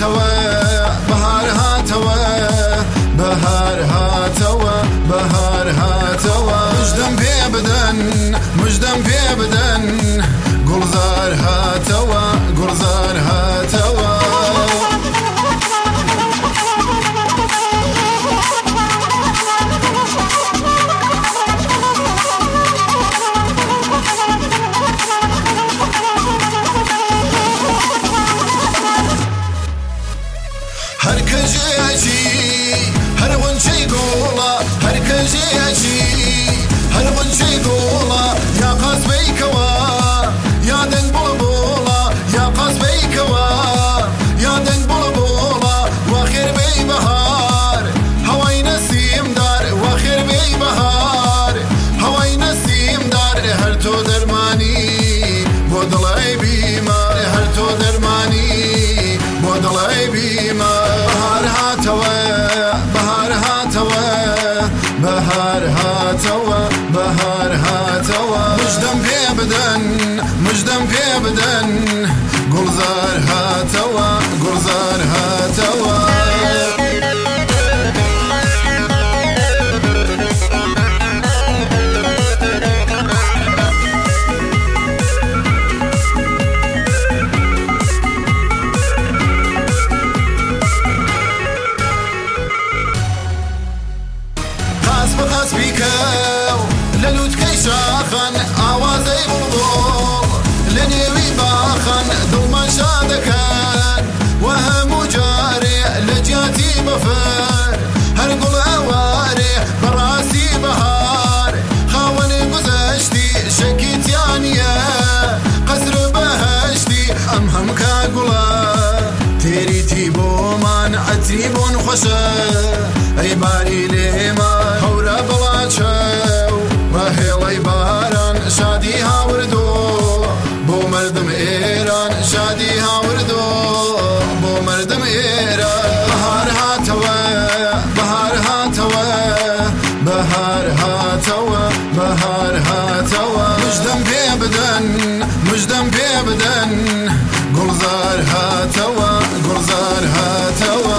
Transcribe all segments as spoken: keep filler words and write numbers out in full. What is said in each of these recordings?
هاتوا بهار هاتوا بهار هاتوا بهار هاتوا مجدم في بدن مجدم في بدن گلزار هاتوا گلزار هاتوا هر کجیچی هر غنچه گولا هر کجیچی هر غنچه گولا یا قصبی کوا یا دنگ بولا بولا یا قصبی کوا یا دنگ بولا بولا و خیر بی بهار هوای نسیم دار و خیر بی بهار هوای نسیم دار هر تو درمانی بودلای بیمار هر تو درمانی بودلای بیمار بهار هاتوا بهار هاتوا بهار هاتوا بهار هاتوا مجدم في بدن مجدم في بدن گلزار هاتوا گلزار هاتوا بقاس بيكاو للوت كيشاخن آوازي بلبل لنيوي باخن دوما شادكن وهم جاري لجاتي بفر هرقل اواري براسي بهار خاوني قزشتي شكيت يانيا قصر بهشتي امهم كاقلا تيريتي بومان عتيبون خوشا اي باري ليما وهلي باران شادي هاوردو بو مردم ايران شادي هاوردو بو مردم ايران بهار هاتوا بهار هاتوا بهار هاتوا بهار هاتوا مجدم في بدن مجدم في بدن گلزار هاتوا گلزار هاتوا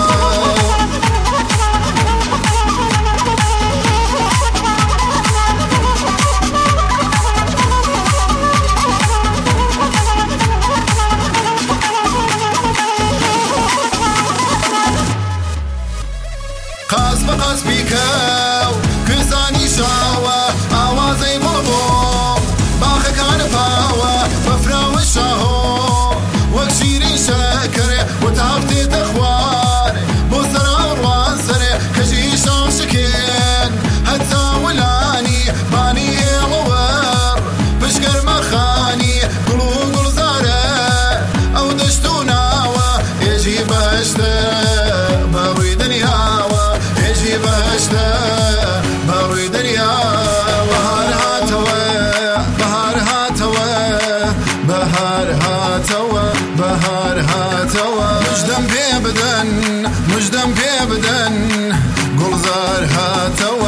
قاس بقاس بيكاو كزاني شاوة آوازي بلبل باخ كان باوة بفراو الشاهو وكشيرين شاكر وتعفتي تخوار بوسرا وروان سري كجي شام شكين هتا ولاني باني ايلوار بشكر مخاني قلو قل زارة او دشتو ناوة يجي بهشتا بروي دنياوة يجي بهشتا بروي دنياوة بهار هاتوا بهار هاتوا بهار هاتوا بهار هاتوا مجدم في بدن مجدم في بدن گلزار هاتوا